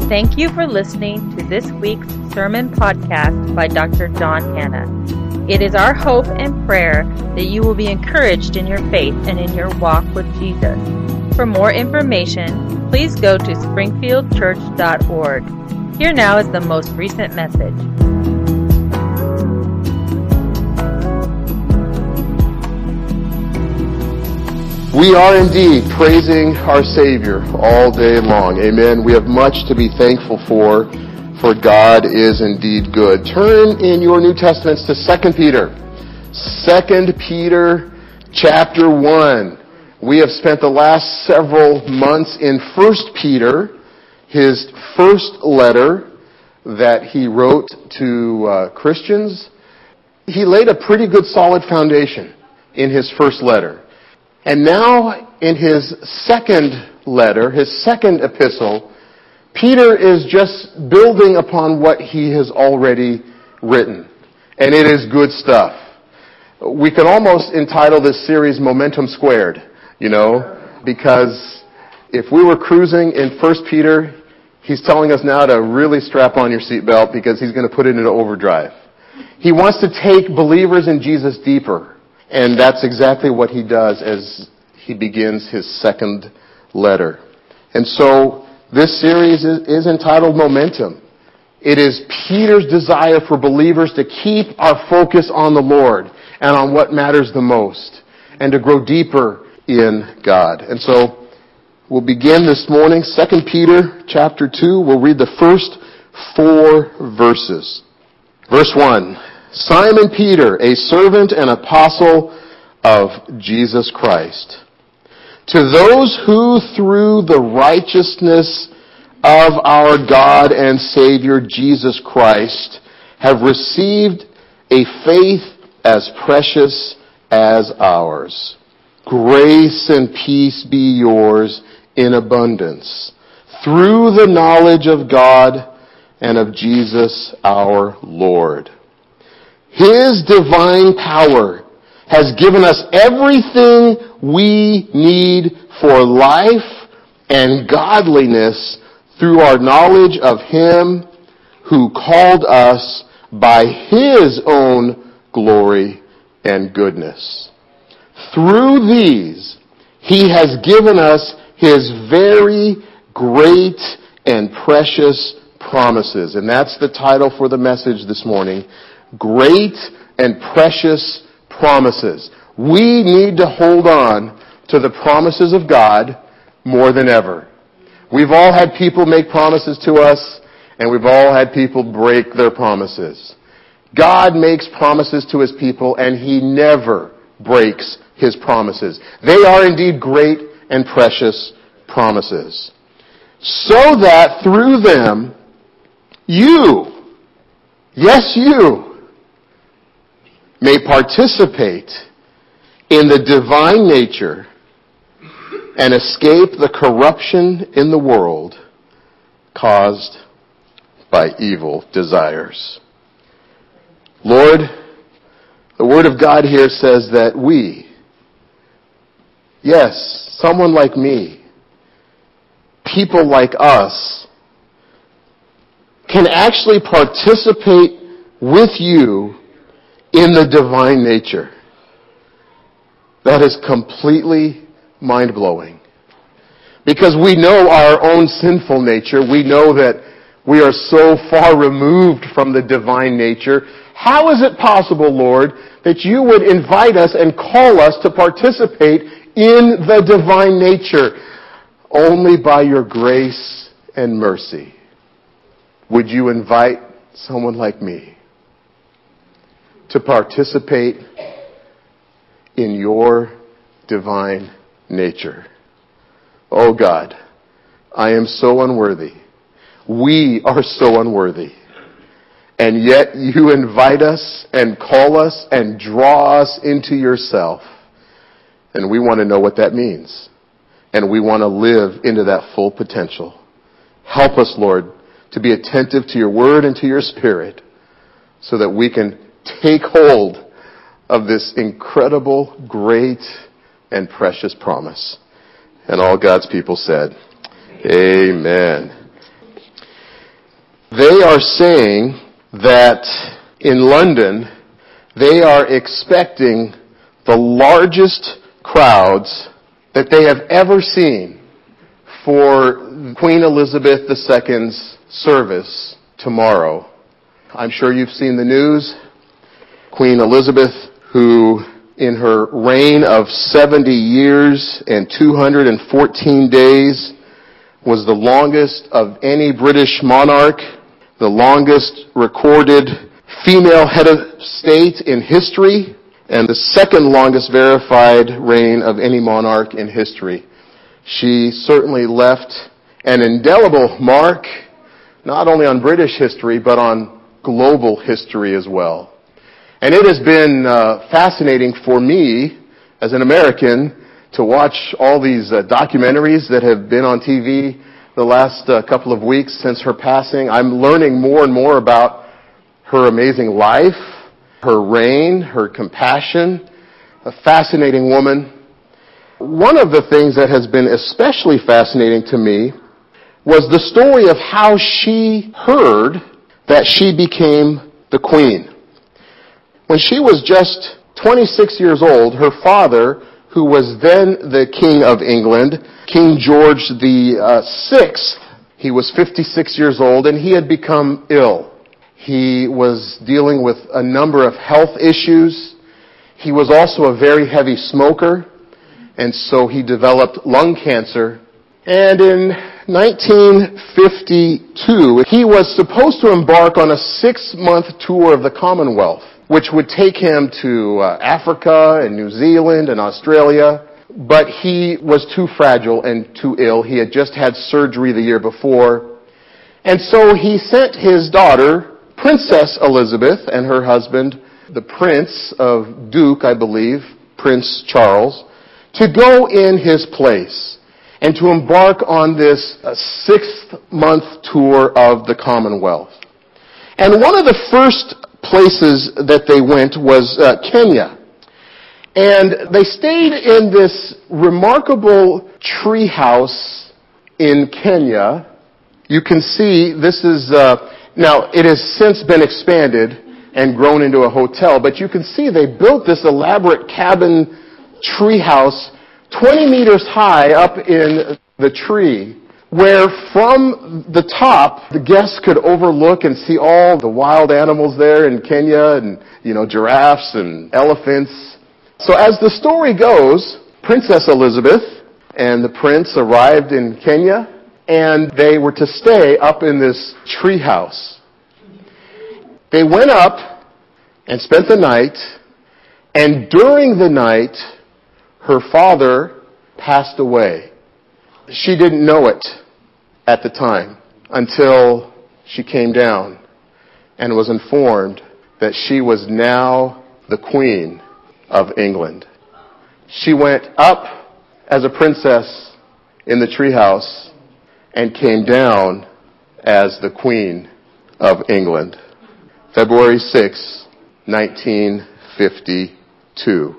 Thank you for listening to this week's sermon podcast by Dr. John Hanna. It is our hope and prayer that you will be encouraged in your faith and in your walk with Jesus. For more information, please go to springfieldchurch.org. Here now is the most recent message. We are indeed praising our Savior all day long. Amen. We have much to be thankful for God is indeed good. Turn in your New Testaments to 2 Peter. 2 Peter chapter 1. We have spent the last several months in 1 Peter, his first letter that he wrote to Christians. He laid a pretty good solid foundation in his first letter. And now, in his second letter, his second epistle, Peter is just building upon what he has already written. And it is good stuff. We could almost entitle this series Momentum Squared, because if we were cruising in 1 Peter, he's telling us now to really strap on your seatbelt because he's going to put it into overdrive. He wants to take believers in Jesus deeper. And that's exactly what he does as he begins his second letter. And so this series is entitled Momentum. It is Peter's desire for believers to keep our focus on the Lord and on what matters the most and to grow deeper in God. And so we'll begin this morning, 2 Peter chapter 2. We'll read the first 4 verses. Verse 1. Simon Peter, a servant and apostle of Jesus Christ, to those who through the righteousness of our God and Savior Jesus Christ have received a faith as precious as ours. Grace and peace be yours in abundance through the knowledge of God and of Jesus our Lord. His divine power has given us everything we need for life and godliness through our knowledge of Him who called us by His own glory and goodness. Through these, He has given us His very great and precious promises. And that's the title for the message this morning. Great and precious promises. We need to hold on to the promises of God more than ever. We've all had people make promises to us, and we've all had people break their promises. God makes promises to His people, and He never breaks His promises. They are indeed great and precious promises. So that through them, you, yes you, may participate in the divine nature and escape the corruption in the world caused by evil desires. Lord, the Word of God here says that we, yes, someone like me, people like us, can actually participate with you in the divine nature. That is completely mind-blowing. Because we know our own sinful nature. We know that we are so far removed from the divine nature. How is it possible, Lord, that you would invite us and call us to participate in the divine nature? Only by your grace and mercy would you invite someone like me to participate in your divine nature. Oh God, I am so unworthy. We are so unworthy. And yet you invite us and call us and draw us into yourself. And we want to know what that means. And we want to live into that full potential. Help us, Lord, to be attentive to your word and to your spirit so that we can take hold of this incredible, great, and precious promise. And all God's people said, Amen. They are saying that in London, they are expecting the largest crowds that they have ever seen for Queen Elizabeth II's service tomorrow. I'm sure you've seen the news. Queen Elizabeth, who in her reign of 70 years and 214 days was the longest of any British monarch, the longest recorded female head of state in history, and the second longest verified reign of any monarch in history. She certainly left an indelible mark, not only on British history, but on global history as well. And it has been fascinating for me, as an American, to watch all these documentaries that have been on TV the last couple of weeks since her passing. I'm learning more and more about her amazing life, her reign, her compassion. A fascinating woman. One of the things that has been especially fascinating to me was the story of how she heard that she became the queen. When she was just 26 years old, her father, who was then the King of England, King George VI, he was 56 years old and he had become ill. He was dealing with a number of health issues. He was also a very heavy smoker, and so he developed lung cancer. And in 1952, he was supposed to embark on a 6-month tour of the Commonwealth, which would take him to Africa and New Zealand and Australia. But he was too fragile and too ill. He had just had surgery the year before. And so he sent his daughter, Princess Elizabeth, and her husband, the Prince of Duke, I believe, Prince Charles, to go in his place and to embark on this 6-month tour of the Commonwealth. And one of the first places that they went was Kenya. And they stayed in this remarkable tree house in Kenya. You can see this is, now it has since been expanded and grown into a hotel, but you can see they built this elaborate cabin tree house 20 meters high up in the tree, where from the top, the guests could overlook and see all the wild animals there in Kenya and, giraffes and elephants. So as the story goes, Princess Elizabeth and the prince arrived in Kenya, and they were to stay up in this tree house. They went up and spent the night, and during the night, her father passed away. She didn't know it at the time until she came down and was informed that she was now the Queen of England. She went up as a princess in the treehouse and came down as the Queen of England. February 6, 1952.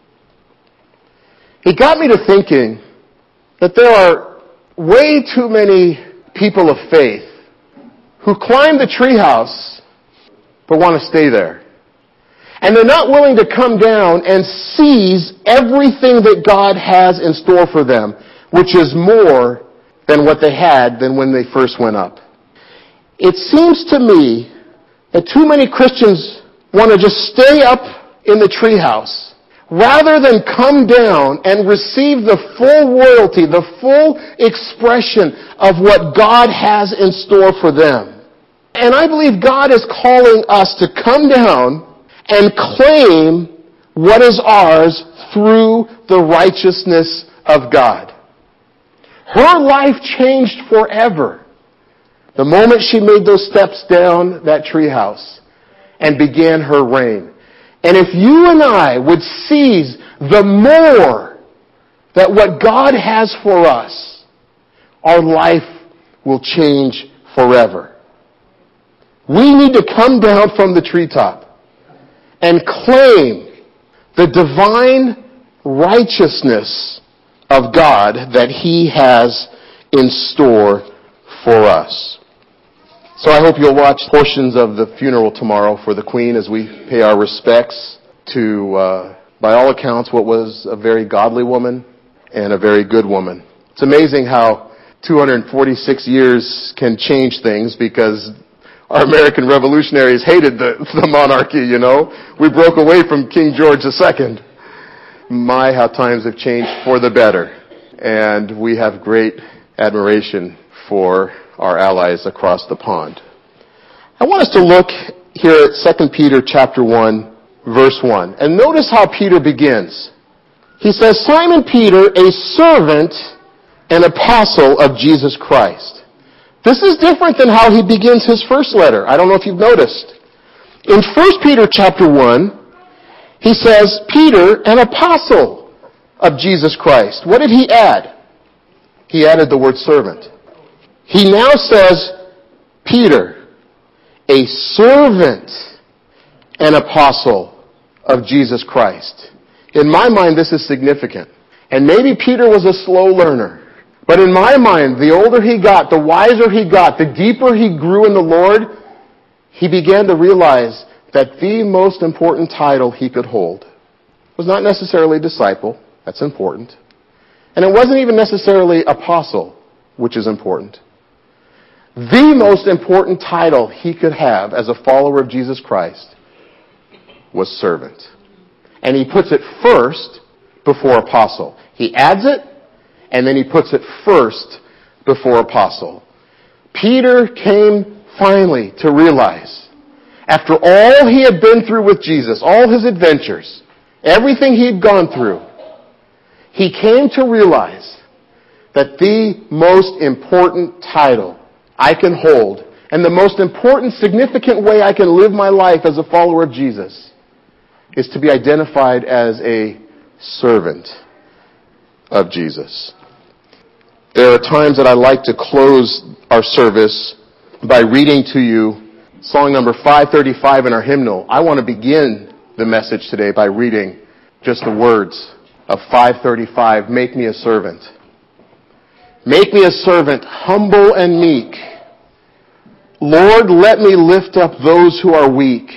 It got me to thinking that there are way too many people of faith who climb the treehouse but want to stay there. And they're not willing to come down and seize everything that God has in store for them, which is more than what they had than when they first went up. It seems to me that too many Christians want to just stay up in the treehouse rather than come down and receive the full royalty, the full expression of what God has in store for them. And I believe God is calling us to come down and claim what is ours through the righteousness of God. Her life changed forever the moment she made those steps down that treehouse and began her reign. And if you and I would seize the more that what God has for us, our life will change forever. We need to come down from the treetop and claim the divine righteousness of God that He has in store for us. So I hope you'll watch portions of the funeral tomorrow for the Queen as we pay our respects to, by all accounts, what was a very godly woman and a very good woman. It's amazing how 246 years can change things, because our American revolutionaries hated the monarchy, you know. We broke away from King George II. My, how times have changed for the better. And we have great admiration for our allies across the pond. I want us to look here at 2 Peter chapter 1, verse 1. And notice how Peter begins. He says, Simon Peter, a servant and apostle of Jesus Christ. This is different than how he begins his first letter. I don't know if you've noticed. In 1 Peter chapter 1, he says, Peter, an apostle of Jesus Christ. What did he add? He added the word servant. He now says, Peter, a servant and apostle of Jesus Christ. In my mind, this is significant. And maybe Peter was a slow learner. But in my mind, the older he got, the wiser he got, the deeper he grew in the Lord, he began to realize that the most important title he could hold was not necessarily disciple. That's important. And it wasn't even necessarily apostle, which is important. The most important title he could have as a follower of Jesus Christ was servant. And he puts it first before apostle. He adds it, and then he puts it first before apostle. Peter came finally to realize, after all he had been through with Jesus, all his adventures, everything he had gone through, he came to realize that the most important title I can hold, and the most important, significant way I can live my life as a follower of Jesus, is to be identified as a servant of Jesus. There are times that I like to close our service by reading to you song number 535 in our hymnal. I want to begin the message today by reading just the words of 535, Make me a servant. Make me a servant, humble and meek. Lord, let me lift up those who are weak.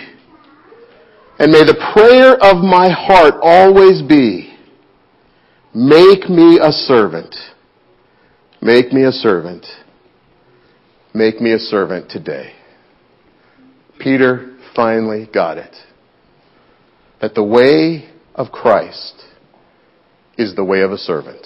And may the prayer of my heart always be, make me a servant. Make me a servant. Make me a servant today. Peter finally got it. That the way of Christ is the way of a servant.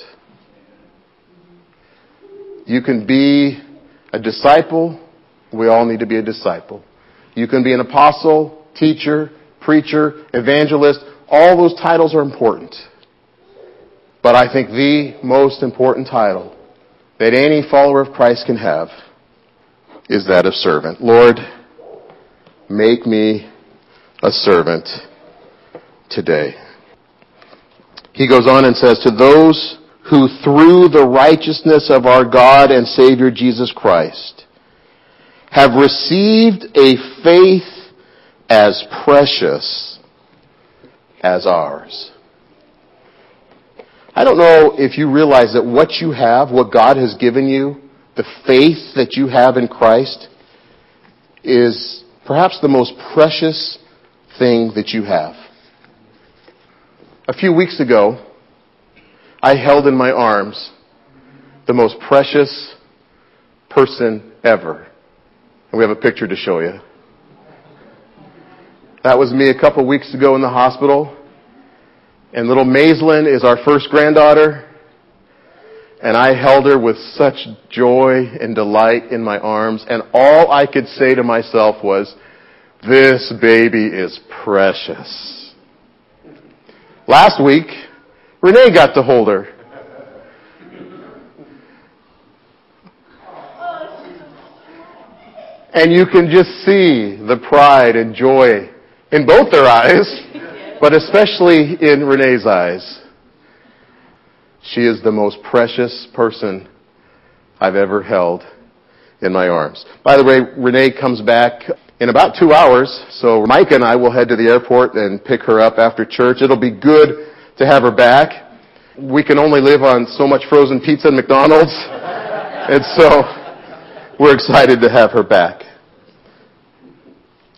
You can be a disciple. We all need to be a disciple. You can be an apostle, teacher, preacher, evangelist. All those titles are important. But I think the most important title that any follower of Christ can have is that of servant. Lord, make me a servant today. He goes on and says, to those who through the righteousness of our God and Savior Jesus Christ have received a faith as precious as ours. I don't know if you realize that what you have, what God has given you, the faith that you have in Christ, is perhaps the most precious thing that you have. A few weeks ago, I held in my arms the most precious person ever. And we have a picture to show you. That was me a couple weeks ago in the hospital. And little Maislin is our first granddaughter. And I held her with such joy and delight in my arms. And all I could say to myself was, this baby is precious. Last week, Renee got to hold her. And you can just see the pride and joy in both their eyes, but especially in Renee's eyes. She is the most precious person I've ever held in my arms. By the way, Renee comes back in about 2 hours, so Mike and I will head to the airport and pick her up after church. It'll be good to have her back. We can only live on so much frozen pizza at McDonald's, and so we're excited to have her back.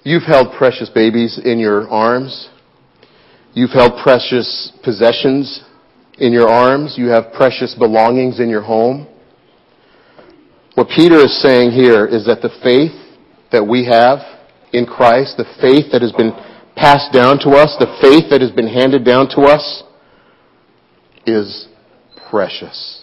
You've held precious babies in your arms. You've held precious possessions in your arms. You have precious belongings in your home. What Peter is saying here is that the faith that we have in Christ, the faith that has been passed down to us, the faith that has been handed down to us, is precious.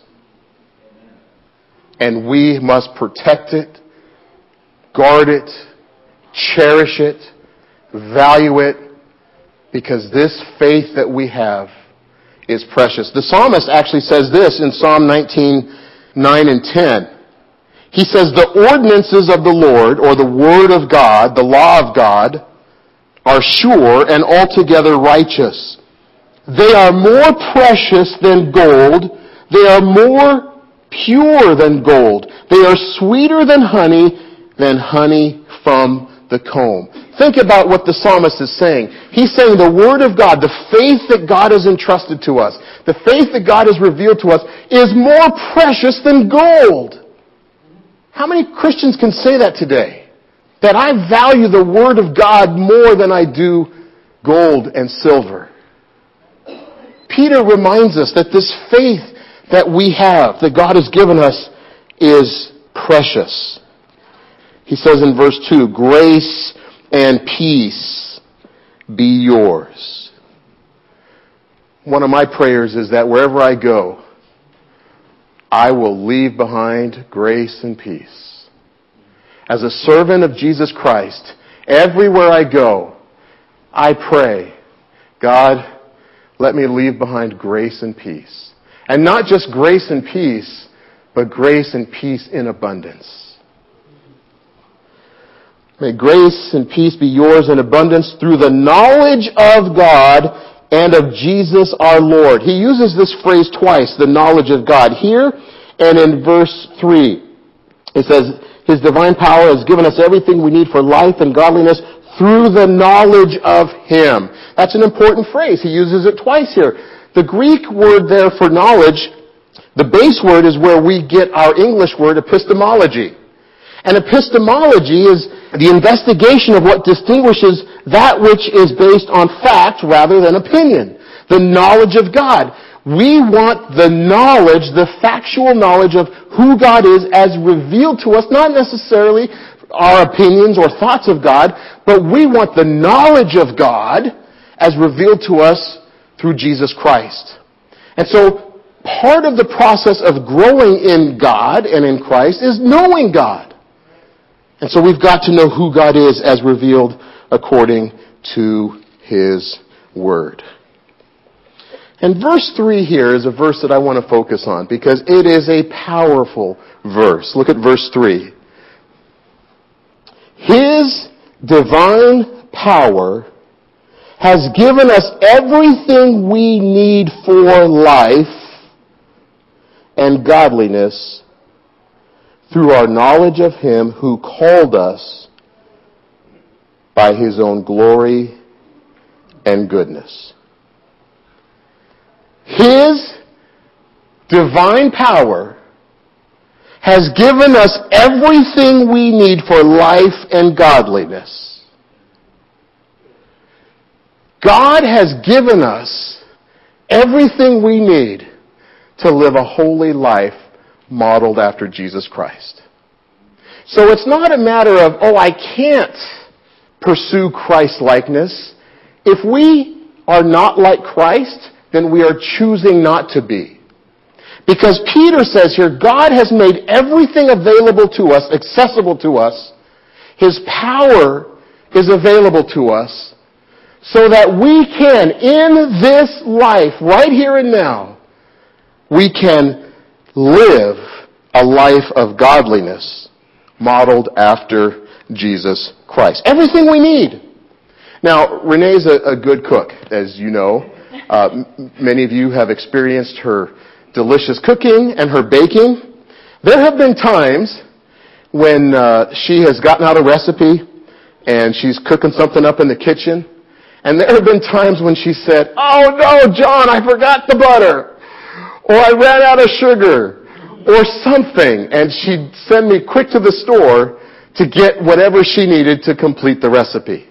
And we must protect it, guard it, cherish it, value it, because this faith that we have is precious. The psalmist actually says this in Psalm 19:9 and 10. He says, the ordinances of the Lord, or the word of God, the law of God, are sure and altogether righteous. They are more precious than gold. They are more pure than gold. They are sweeter than honey from the comb. Think about what the psalmist is saying. He's saying the word of God, the faith that God has entrusted to us, the faith that God has revealed to us, is more precious than gold. How many Christians can say that today? That I value the Word of God more than I do gold and silver. Peter reminds us that this faith that we have, that God has given us, is precious. He says in verse 2, grace and peace be yours. One of my prayers is that wherever I go, I will leave behind grace and peace. As a servant of Jesus Christ, everywhere I go, I pray, God, let me leave behind grace and peace. And not just grace and peace, but grace and peace in abundance. May grace and peace be yours in abundance through the knowledge of God and of Jesus our Lord. He uses this phrase twice, the knowledge of God. Here and in verse 3, it says, His divine power has given us everything we need for life and godliness through the knowledge of Him. That's an important phrase. He uses it twice here. The Greek word there for knowledge, the base word is where we get our English word epistemology. And epistemology is the investigation of what distinguishes that which is based on fact rather than opinion. The knowledge of God. We want the knowledge, the factual knowledge of who God is as revealed to us, not necessarily our opinions or thoughts of God, but we want the knowledge of God as revealed to us through Jesus Christ. And so part of the process of growing in God and in Christ is knowing God. And so we've got to know who God is as revealed according to His Word. And verse 3 here is a verse that I want to focus on because it is a powerful verse. Look at verse 3. His divine power has given us everything we need for life and godliness through our knowledge of Him who called us by His own glory and goodness. His divine power has given us everything we need for life and godliness. God has given us everything we need to live a holy life modeled after Jesus Christ. So it's not a matter of, I can't pursue Christ-likeness. If we are not like Christ, then we are choosing not to be. Because Peter says here, God has made everything available to us, accessible to us. His power is available to us so that we can, in this life, right here and now, we can live a life of godliness modeled after Jesus Christ. Everything we need. Now, Renee's a good cook, as you know. Many of you have experienced her delicious cooking and her baking. There have been times when she has gotten out a recipe and she's cooking something up in the kitchen. And there have been times when she said, "Oh no, John, I forgot the butter." Or I ran out of sugar. Or something. And she'd send me quick to the store to get whatever she needed to complete the recipe.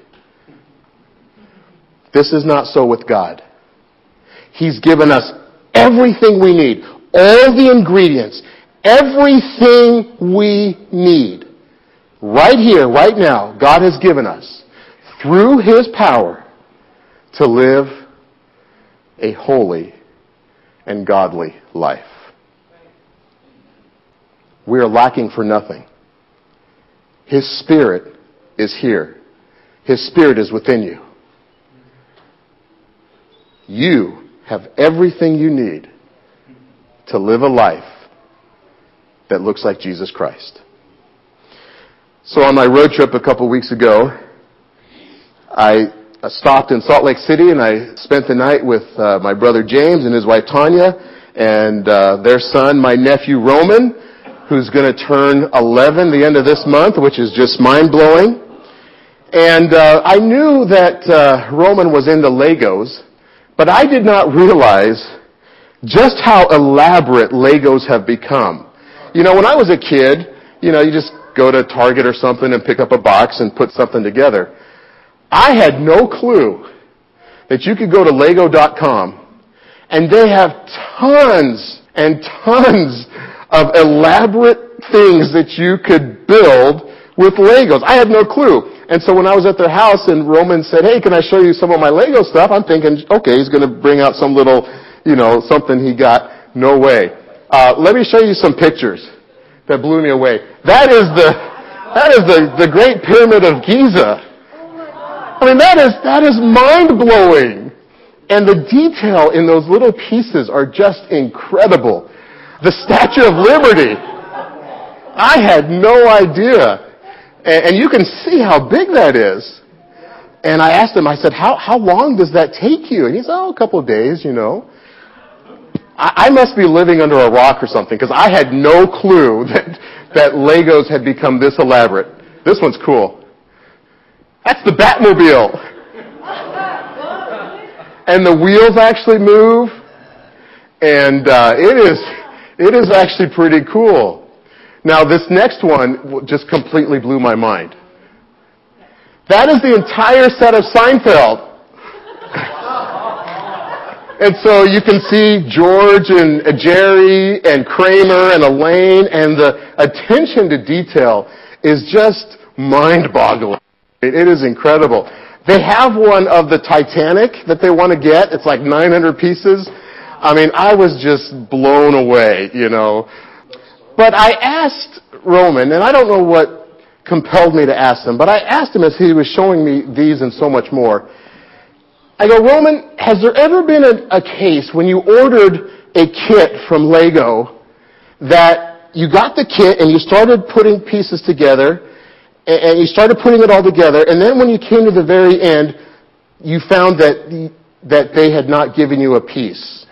This is not so with God. He's given us everything we need, all the ingredients, everything we need. Right here, right now, God has given us, through His power, to live a holy and godly life. We are lacking for nothing. His Spirit is here. His Spirit is within you. You have everything you need to live a life that looks like Jesus Christ. So on my road trip a couple weeks ago, I stopped in Salt Lake City and I spent the night with my brother James and his wife Tanya and their son, my nephew Roman, who's going to turn 11 the end of this month, which is just mind-blowing. And I knew that Roman was into Legos, but I did not realize just how elaborate Legos have become. You know, when I was a kid, you just go to Target or something and pick up a box and put something together. I had no clue that you could go to Lego.com and they have tons and tons of elaborate things that you could build with Legos. I had no clue. And so when I was at their house and Roman said, hey, can I show you some of my Lego stuff? I'm thinking, okay, he's going to bring out some little, something he got. No way. Let me show you some pictures that blew me away. That is the Great Pyramid of Giza. I mean, that is mind-blowing. And the detail in those little pieces are just incredible. The Statue of Liberty. I had no idea. And you can see how big that is. And I asked him, I said, how long does that take you? And he said, a couple of days, I must be living under a rock or something, because I had no clue that Legos had become this elaborate. This one's cool. That's the Batmobile. And the wheels actually move. And it is actually pretty cool. Now, this next one just completely blew my mind. That is the entire set of Seinfeld. And so you can see George and Jerry and Kramer and Elaine, and the attention to detail is just mind-boggling. It is incredible. They have one of the Titanic that they want to get. It's like 900 pieces. I mean, I was just blown away, But I asked Roman, and I don't know what compelled me to ask him, but I asked him as he was showing me these and so much more. I go, Roman, has there ever been a case when you ordered a kit from Lego that you got the kit and you started putting pieces together and you started putting it all together, and then when you came to the very end, you found that they had not given you a piece?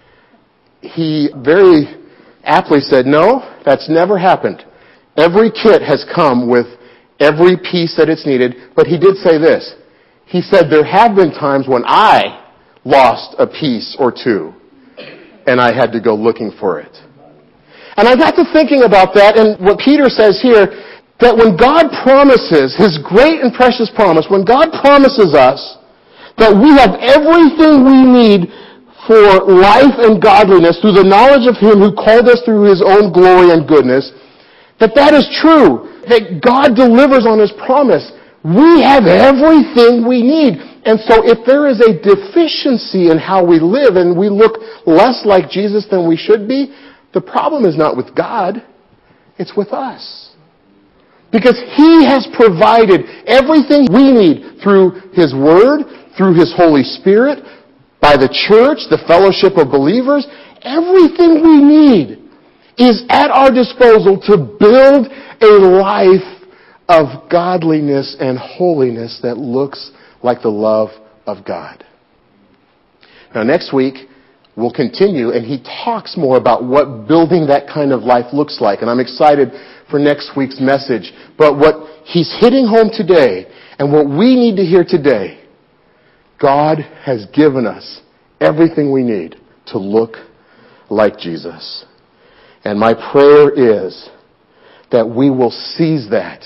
He very aptly said, no, that's never happened. Every kit has come with every piece that it's needed, but he did say this. He said, there have been times when I lost a piece or two, and I had to go looking for it. And I got to thinking about that, and what Peter says here, that when God promises, His great and precious promise, when God promises us that we have everything we need for life and godliness through the knowledge of Him who called us through His own glory and goodness, that is true, that God delivers on His promise. We have everything we need. And so if there is a deficiency in how we live and we look less like Jesus than we should be, the problem is not with God, it's with us. Because He has provided everything we need through His Word, through His Holy Spirit, by the church, the fellowship of believers. Everything we need is at our disposal to build a life of godliness and holiness that looks like the love of God. Now, next week, we'll continue, and he talks more about what building that kind of life looks like. And I'm excited for next week's message. But what he's hitting home today, and what we need to hear today, God has given us everything we need to look like Jesus. And my prayer is that we will seize that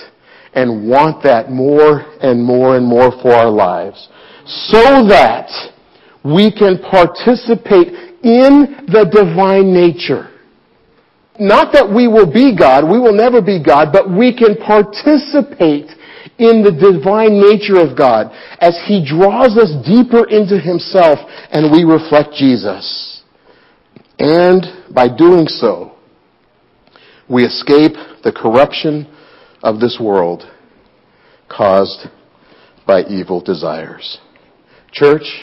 and want that more and more and more for our lives, so that we can participate in the divine nature. Not that we will be God, we will never be God, but we can participate in the divine nature of God as He draws us deeper into Himself and we reflect Jesus. And by doing so, we escape the corruption of this world caused by evil desires. Church,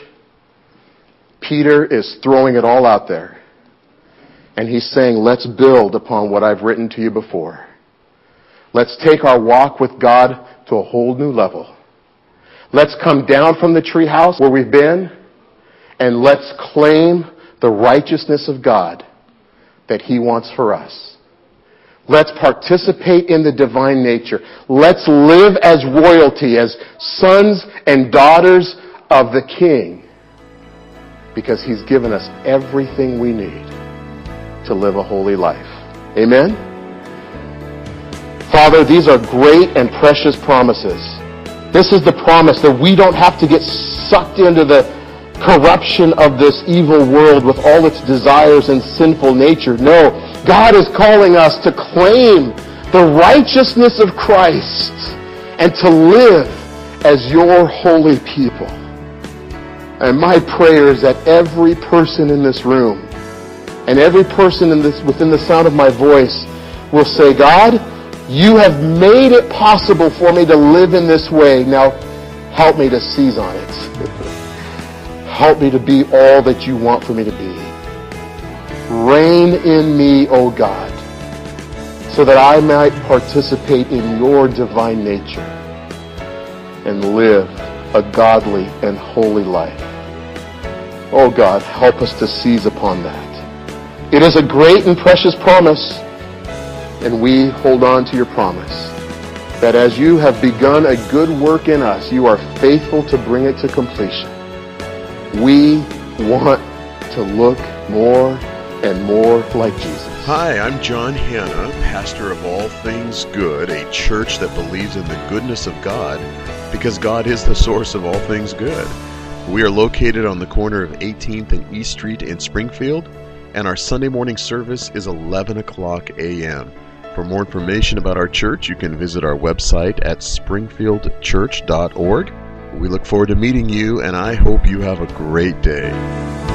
Peter is throwing it all out there. And he's saying, let's build upon what I've written to you before. Let's take our walk with God to a whole new level. Let's come down from the treehouse where we've been, and let's claim the righteousness of God that He wants for us. Let's participate in the divine nature. Let's live as royalty, as sons and daughters of the King, because He's given us everything we need to live a holy life. Amen? Father, these are great and precious promises. This is the promise that we don't have to get sucked into the corruption of this evil world with all its desires and sinful nature. No, God is calling us to claim the righteousness of Christ and to live as your holy people. And my prayer is that every person in this room and every person within the sound of my voice will say, God, you have made it possible for me to live in this way. Now, help me to seize on it. Help me to be all that you want for me to be. Reign in me, O God, so that I might participate in your divine nature and live a godly and holy life. Oh God, help us to seize upon that. It is a great and precious promise, and we hold on to your promise that as you have begun a good work in us, you are faithful to bring it to completion. We want to look more and more like Jesus. Hi, I'm John Hanna, pastor of All Things Good, a church that believes in the goodness of God because God is the source of all things good. We are located on the corner of 18th and East Street in Springfield, and our Sunday morning service is 11 o'clock a.m. For more information about our church, you can visit our website at springfieldchurch.org. We look forward to meeting you, and I hope you have a great day.